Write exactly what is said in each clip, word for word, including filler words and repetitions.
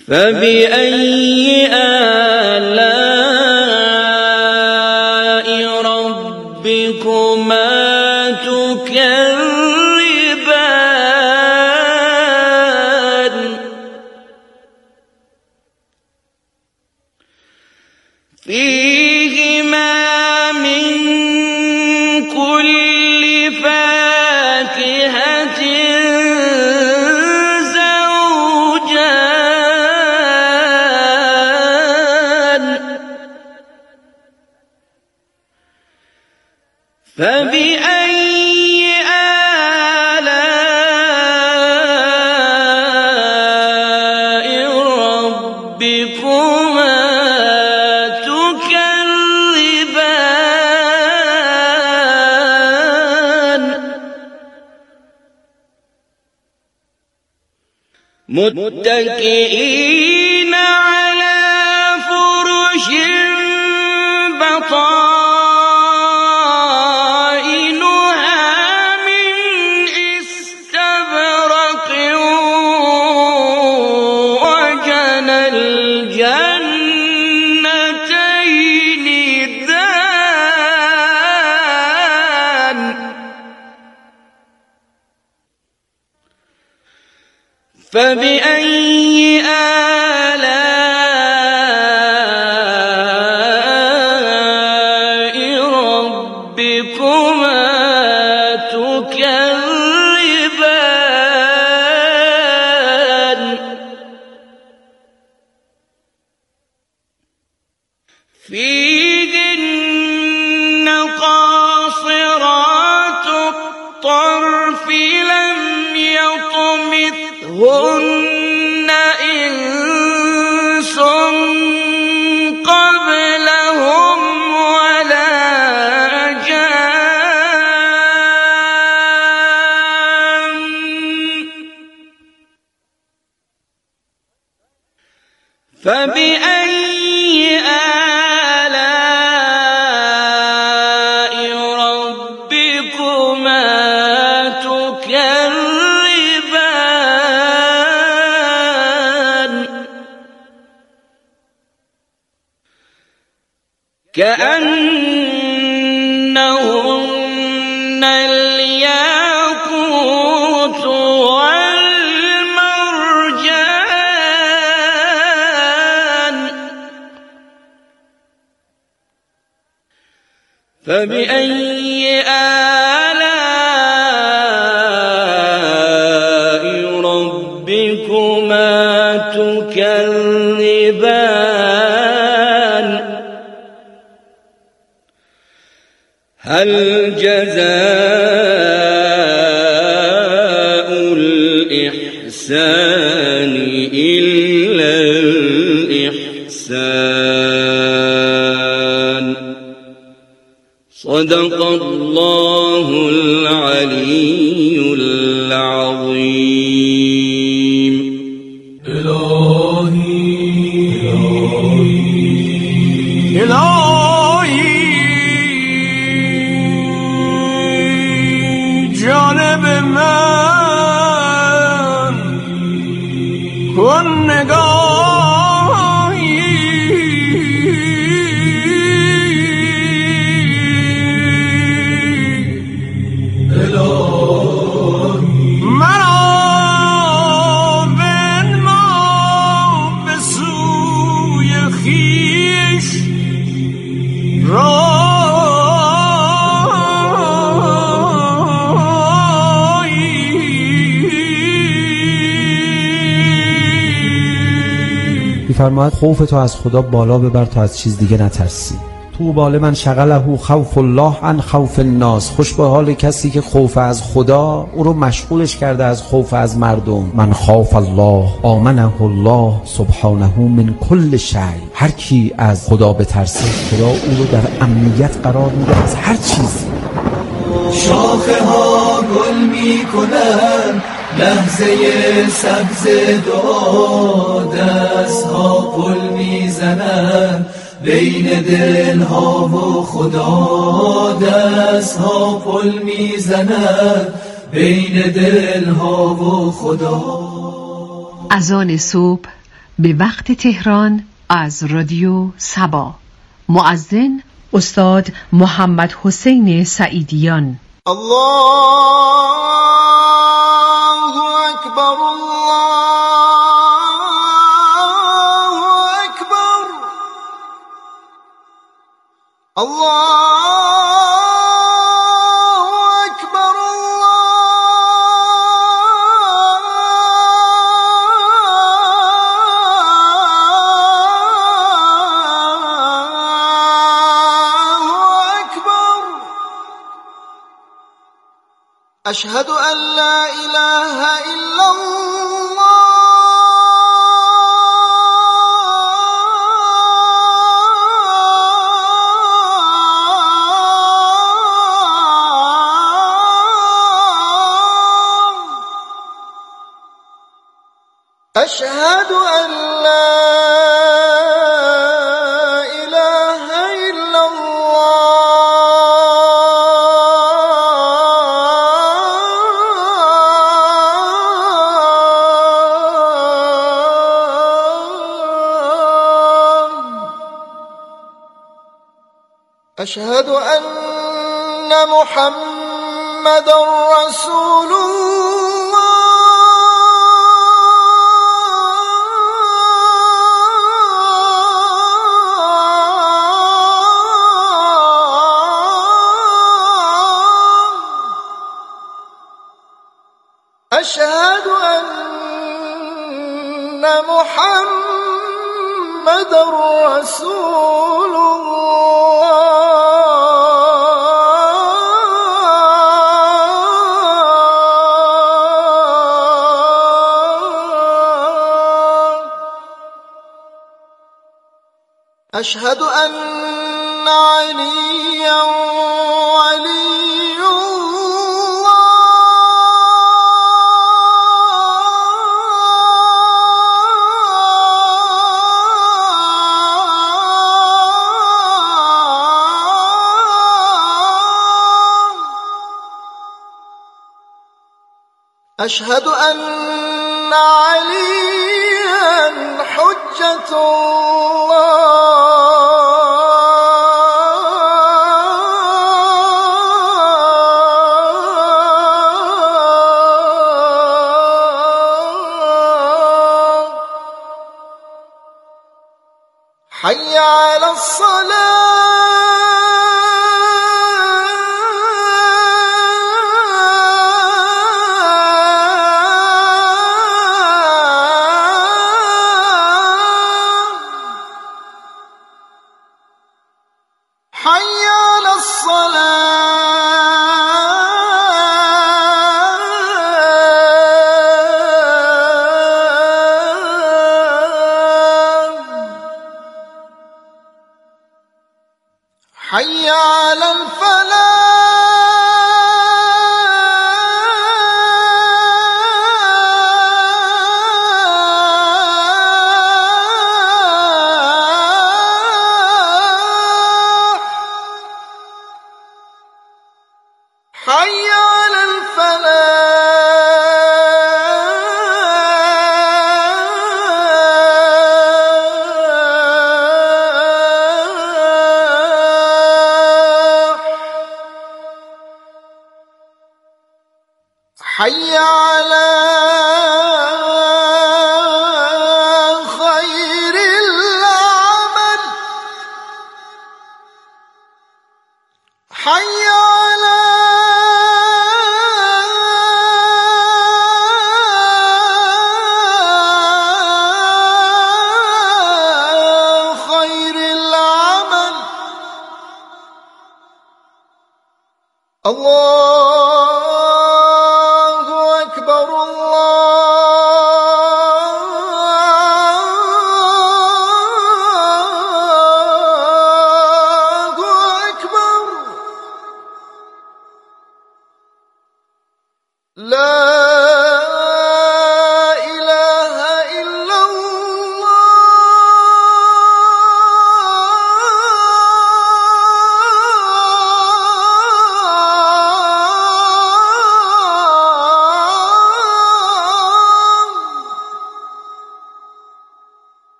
فبأي آلاء ربكما تكذبان فيهما من كل فاكهة فبأي آلاء ربكما تكذبان متكئين على فرش بطائنها من استبرق وجنى الجنتين دان فبأي آلاء ربكما تكذبان فيهن قاصرات الطرف لم يطمثهن إنس قبلهم ولا جان فبأي آلاء ربكما تكذبان كأنهن الياقوت والمرجان فبأي آلاء ربكما تكذبان هل جزاء الإحسان إلا الإحسان صدق الله العلي العظيم. إلهي إلهي جانب من کن نگاهی الهی مرا بنما به سوی خویش را می‌فرماید خوف تو از خدا بالا ببر تا از چیز دیگه نترسی. تو باله من شغله خوف الله عن خوف الناس. خوش به حال کسی که خوف از خدا او رو مشغولش کرده از خوف از مردم. من خاف الله آمنه الله سبحانه من کل شیء. هر کی از خدا بترسه خدا او رو در امنیت قرار میده از هر چیزی. شاخه ها گل می کنن لحظه سبز دعا، دست ها پل می زنن بین دل ها و خدا، دست ها پل می زنن بین دل ها و خدا. اذان صبح به وقت تهران از رادیو سبا. مؤذن استاد محمد حسین سعیدیان. الله اکبر، الله اکبر، الله أشهد أن لا إله إلا الله، أشهد أن لا إله إلا أشهد أن محمدًا رسول الله، أشهد أن محمدًا رسول الله. أشهد أن عليا ولي الله، أشهد أن عليا حجة الله، حي على الصلاة، حي على الصلاة، حي على الفلاح، حي على الفلاح. حي على خير العمل، حي على خير العمل. الله أكبر، الله أكبر، لا إله إلا الله.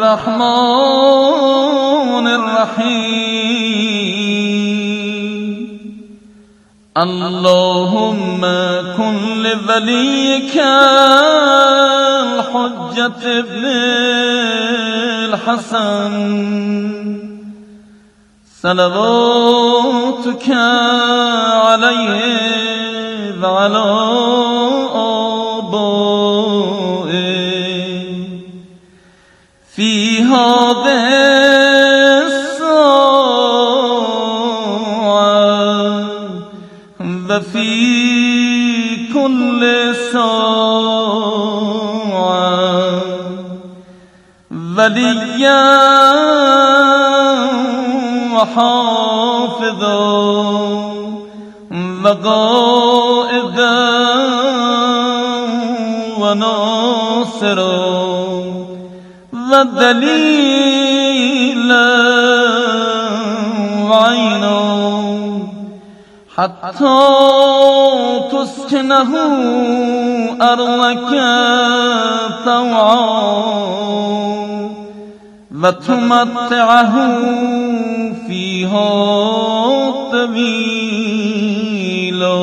الرحمن الرحیم. اللهم كن لوليك الحجة ابن الحسن صلواتك عليه وعلى آبائه في هذه الساعة وفي كل ساعة وليا وحافظا وقائدا وناصرا ودليلا وعينا حتى تسكنه أرضك طوعا وتمتعه فيها طويلا.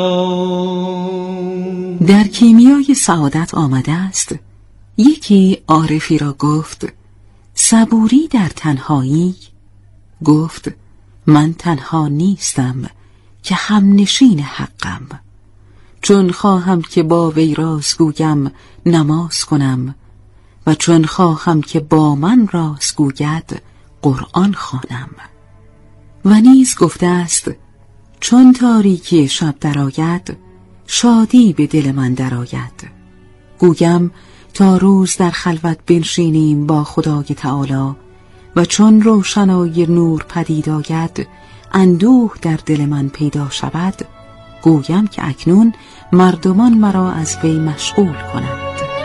در کیمیای سعادت آمده است یکی عارفی را گفت صبوری در تنهایی. گفت من تنها نیستم که همنشین حقم، چون خواهم که با وی راست گویم نماز کنم و چون خواهم که با من راست گوید قرآن خوانم. و نیز گفته است چون تاریکی شب درآید شادی به دل من درآید. گویم تا روز در خلوت بنشینیم با خدای تعالی و چون روشنای نور پدید آید اندوه در دل من پیدا شود. گویم که اکنون مردمان مرا از وی مشغول کنند.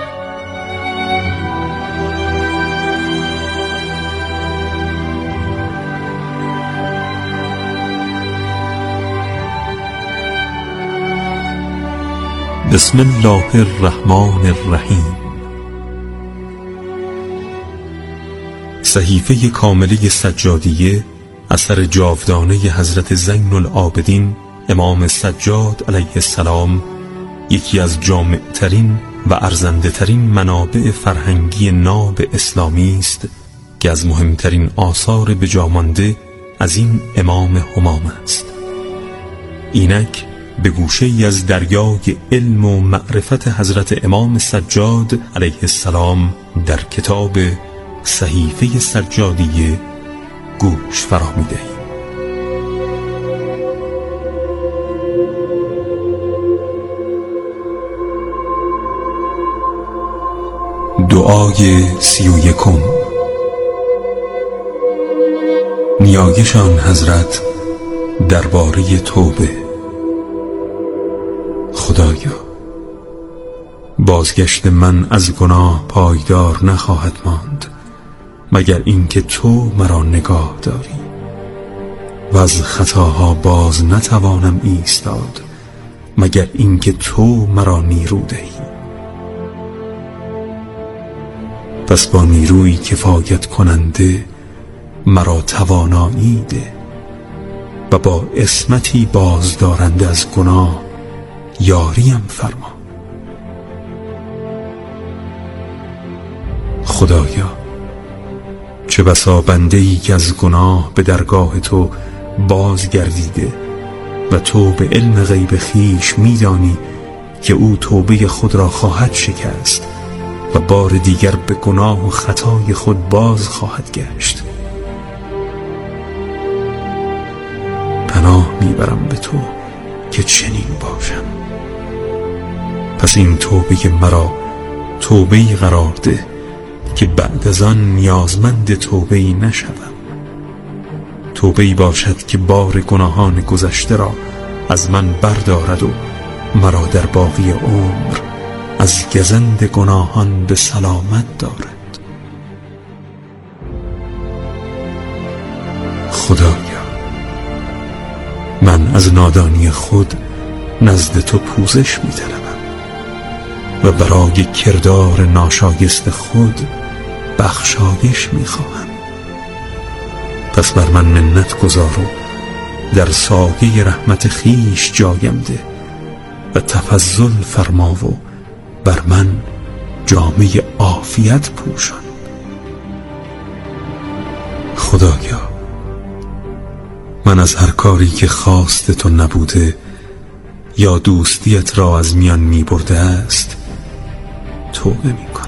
بسم الله الرحمن الرحیم. صحیفه کامله سجادیه اثر جاودانه حضرت زین العابدین امام سجاد علیه السلام، یکی از جامعترین و ارزنده ترین منابع فرهنگی ناب اسلامی است که از مهمترین آثار بجامانده از این امام همام است. اینک به گوشه ای از دریای علم و معرفت حضرت امام سجاد علیه السلام در کتاب صحیفه سجادیه گوش فرا می‌دهیم. دعای سی و یکم. نیایش آن حضرت درباره توبه. خدایا، بازگشت من از گناه پایدار نخواهد ماند مگر اینکه تو مرا نگاه داری و از خطاها باز نتوانم ایستاد مگر اینکه تو مرا نیرو دهی. پس با نیروی کفایت کننده مرا توانایی ده و با عصمتی بازدارنده از گناه یاریم فرما. خدایا، چه بسا بنده‌ای که از گناه به درگاه تو بازگردیده و تو به علم غیب خویش می‌دانی که او توبه خود را خواهد شکست و بار دیگر به گناه و خطای خود باز خواهد گشت. پناه میبرم به تو که چنین باشم. پس این توبه مرا توبه‌ای قرار ده که بعد از آن نیازمند توبه‌ای نشوم. توبه‌ای باشد که بار گناهان گذشته را از من بردارد و مرا در باقی عمر از گزند گناهان به سلامت دارد. خدایا، من از نادانی خود نزد تو پوزش می طلبم و برای کردار ناشایست خود بخشایش میخواهم. پس بر من منت گذار و در سایه رحمت خیش جایم ده و تفضل فرما و بر من جامه عافیت پوشان. خدایا، من از هر کاری که خواست تو نبوده یا دوستیت را از میان می برده است توبه می کنم.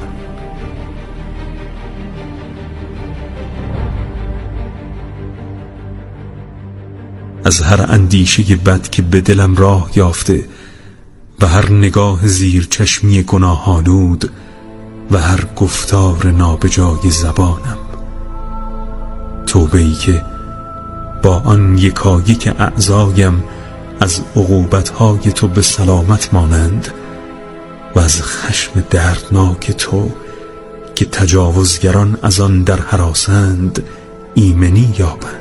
از هر اندیشه بد که به دلم راه یافته و هر نگاه زیر چشمی گناه‌آلود و هر گفتار نابجای زبانم، توبه‌ای که با آن یکایک اعضایم از عقوبت‌های تو به سلامت مانند و از خشم دردناک تو که تجاوزگران از آن در هراسند ایمنی یابند.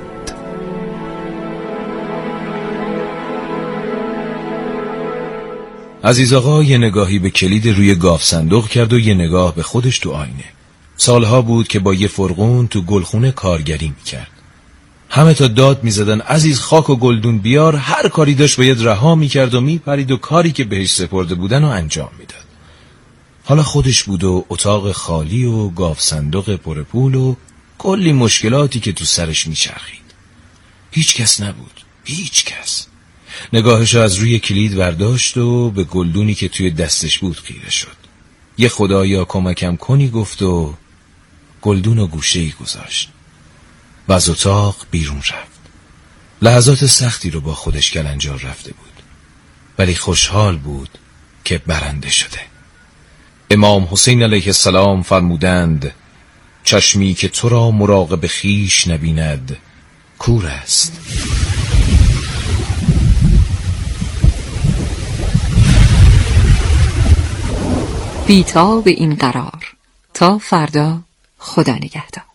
عزیز آقا یه نگاهی به کلید روی گاف صندوق کرد و یه نگاه به خودش تو آینه. سالها بود که با یه فرغون تو گلخونه کارگری میکرد. همه تا داد میزدن عزیز خاک و گلدون بیار. هر کاری داشت باید رها میکرد و میپرید و کاری که بهش سپرده بودن رو انجام میداد. حالا خودش بود و اتاق خالی و گاف صندوق پر پول و کلی مشکلاتی که تو سرش میچرخید. هیچ کس نبود، هیچ کس. نگاهش از روی کلید برداشت و به گلدونی که توی دستش بود خیره شد. یه خدایا کمکم کنی گفت و گلدون و گوشه‌ای گذاشت و از اتاق بیرون رفت. لحظات سختی رو با خودش کلنجار رفته بود، ولی خوشحال بود که برنده شده. امام حسین علیه السلام فرمودند چشمی که تو را مراقب خویش نبیند کور است. بی‌تا به این قرار تا فردا. خدا نگهدار.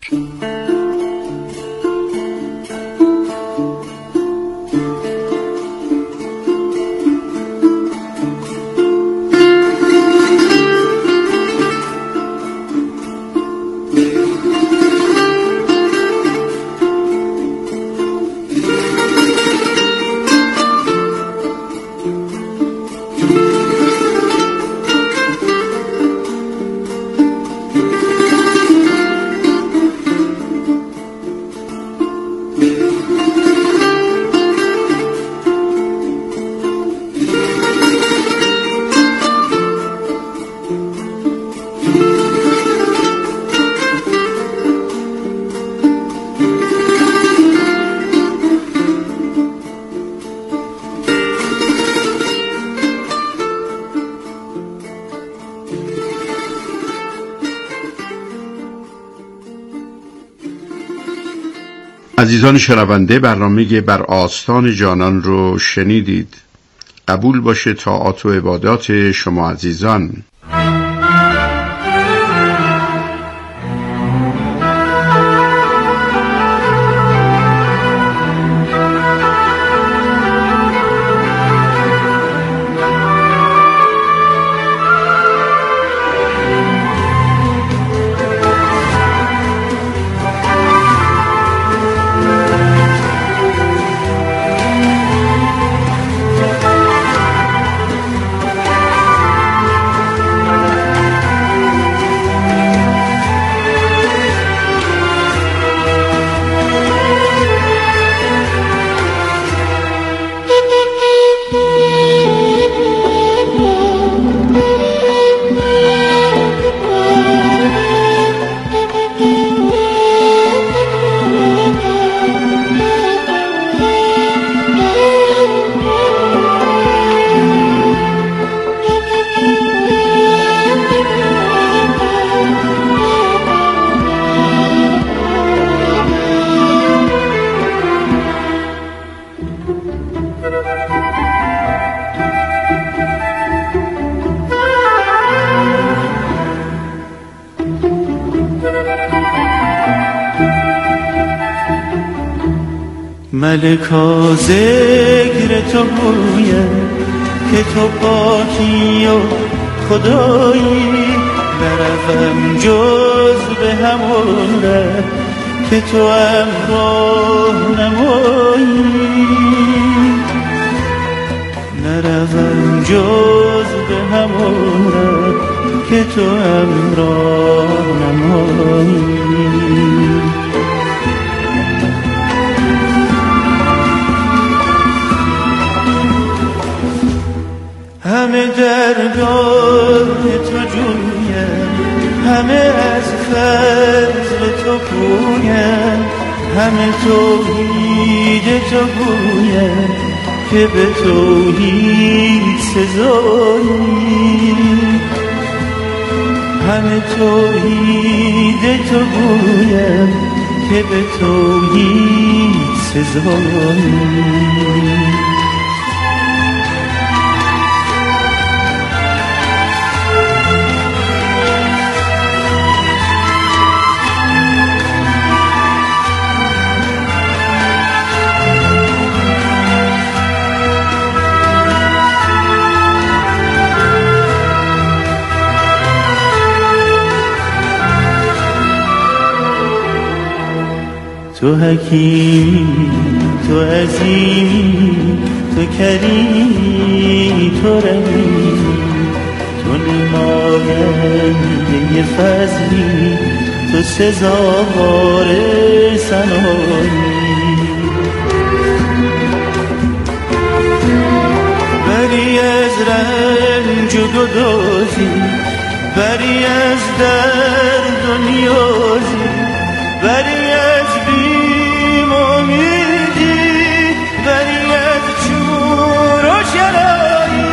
عزیزان شنونده، برنامه بر آستان جانان رو شنیدید. قبول باشه طاعات و عبادات شما عزیزان. ملکا ذکر تو گویم که تو پاکی و خدایی، نروم جز به همون ره که تو هم راهنمایی، نروم جز به همون ره که تو هم راهنمایی. همه درگاه تو جویم، همه از فضل تو پویم، همه توحید تو گویم که به توحید سزایی، همه توحید تو گویم که به توحید سزایی. تو حکیمی، تو عظیمی، تو کریمی، تو رحیمی، تو نماینده فضلی، تو سزاوار ثنایی. بری از رنج و گدازی، بری از درد و نیازی، بری از بیم امیدی، بری از چور و چرایی.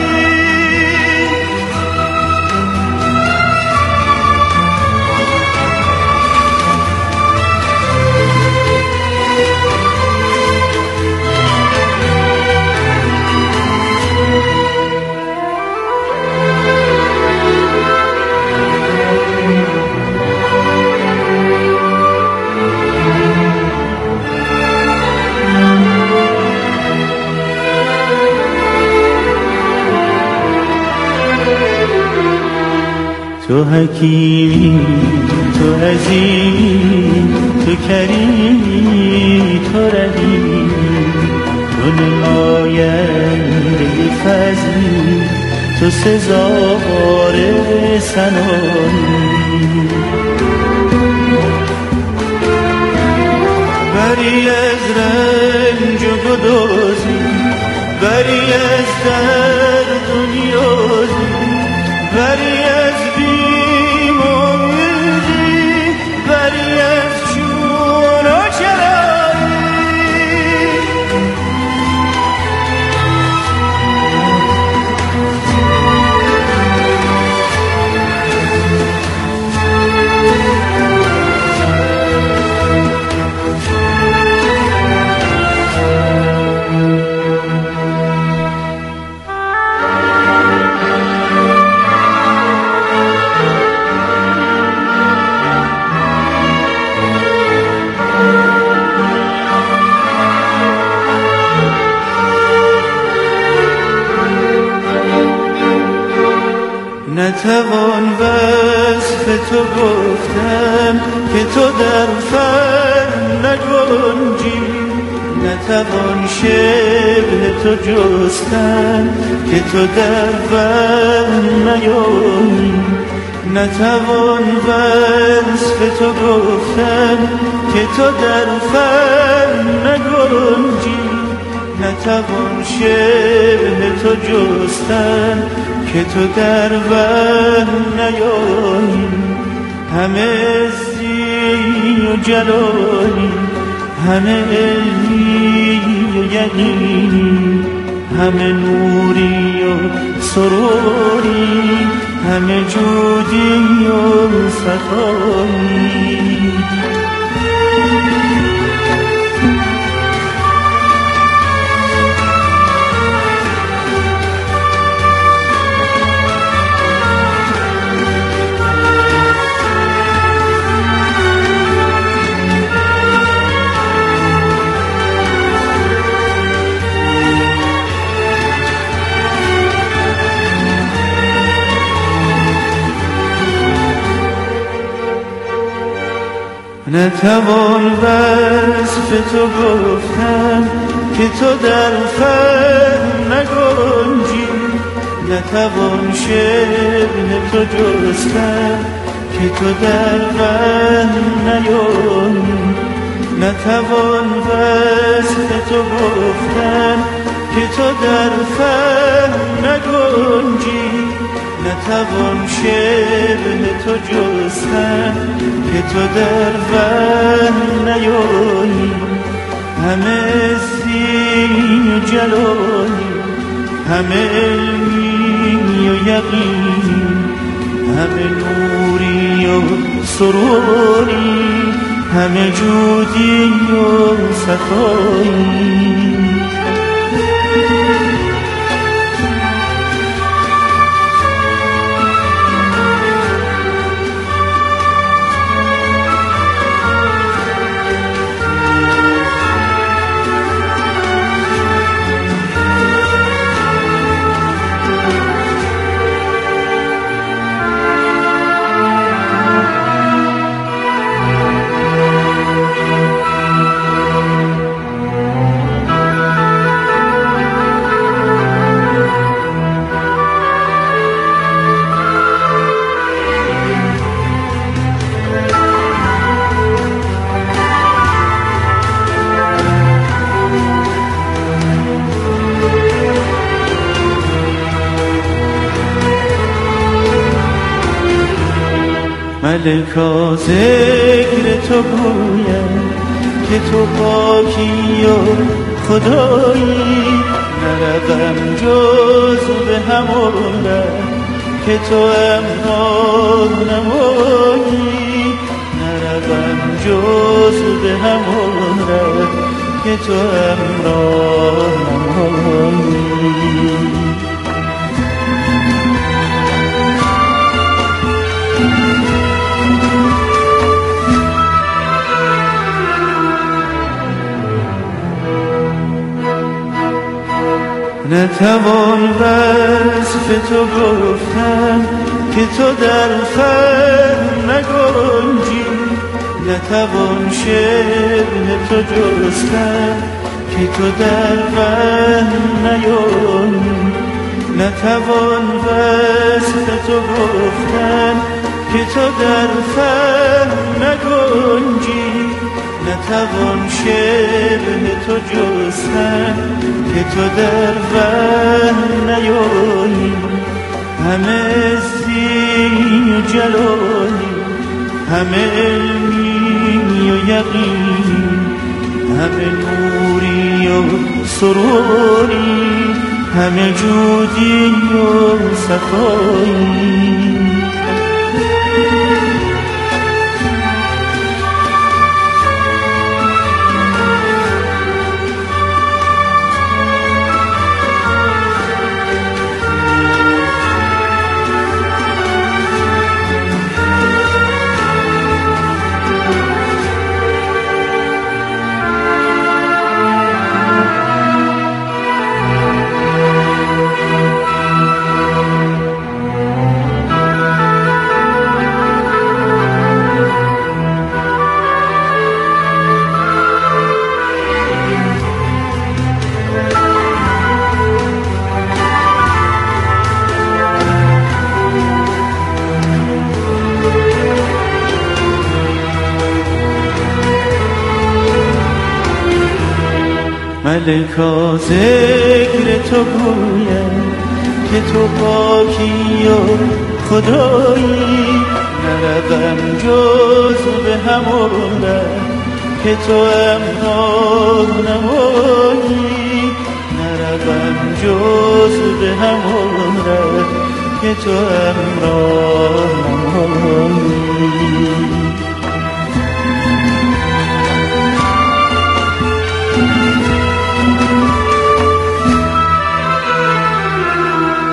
تو حکیمی، تو عظیمی، تو کریمی، تو رحیمی، تو نماینده فضلی، تو سزاوار ثنایی. بری از رنج و گدازی، بری از درد و نیازی، بری از بیم امیدی، بری از چون و چرایی. نتوان وصف تو گفتم که تو در فن نگنجی، نتوان شبه تو جستن که تو در فن نیایی، نتوان وصف تو گفتن که تو در فن نگنجی، نتوان شبه تو جستن که تو در وهم نیایی. همه عزی و جلالی، همه علمی و یقینی، همه نوری و سروری، همه جودی و سخایی. نتوان وصف تو گفتن که تو در فهم نگنجی، نتوان شبه تو جستن که تو در وهم نیایی، نتوان وصف تو گفتن که تو در فهم نگنجی، نتوان شبه تو جستن که تو در وهم نیایی. همه سین و جلالی، همه علمی و یقینی، همه نوری و سروری، همه جودی و سخایی. ملکا ذکر تو گویم که تو پاکی و خدایی، نروم جز به همون ره که تو امراه نمایی، نروم جز به همون ره که تو امراه نمایی. نتوان وصف تو گفتن که تو در فهم نگنجی، نتوان شبه تو جستن که تو در وهم نیایی، نتوان وصف تو گفتن که تو در فهم نگنجی، نتوان شبه تو جستن که تو در وهم نیایی. همه سین و جلالی، همه علمی و یقینی، همه نوری و سروری، همه جودی و سخایی. ملکا ذکر تو گویم که تو پاکی و خدایی، نروم جز به همون ره که تو امراه نمایی، نروم جز به همون ره که تو امراه نمایی.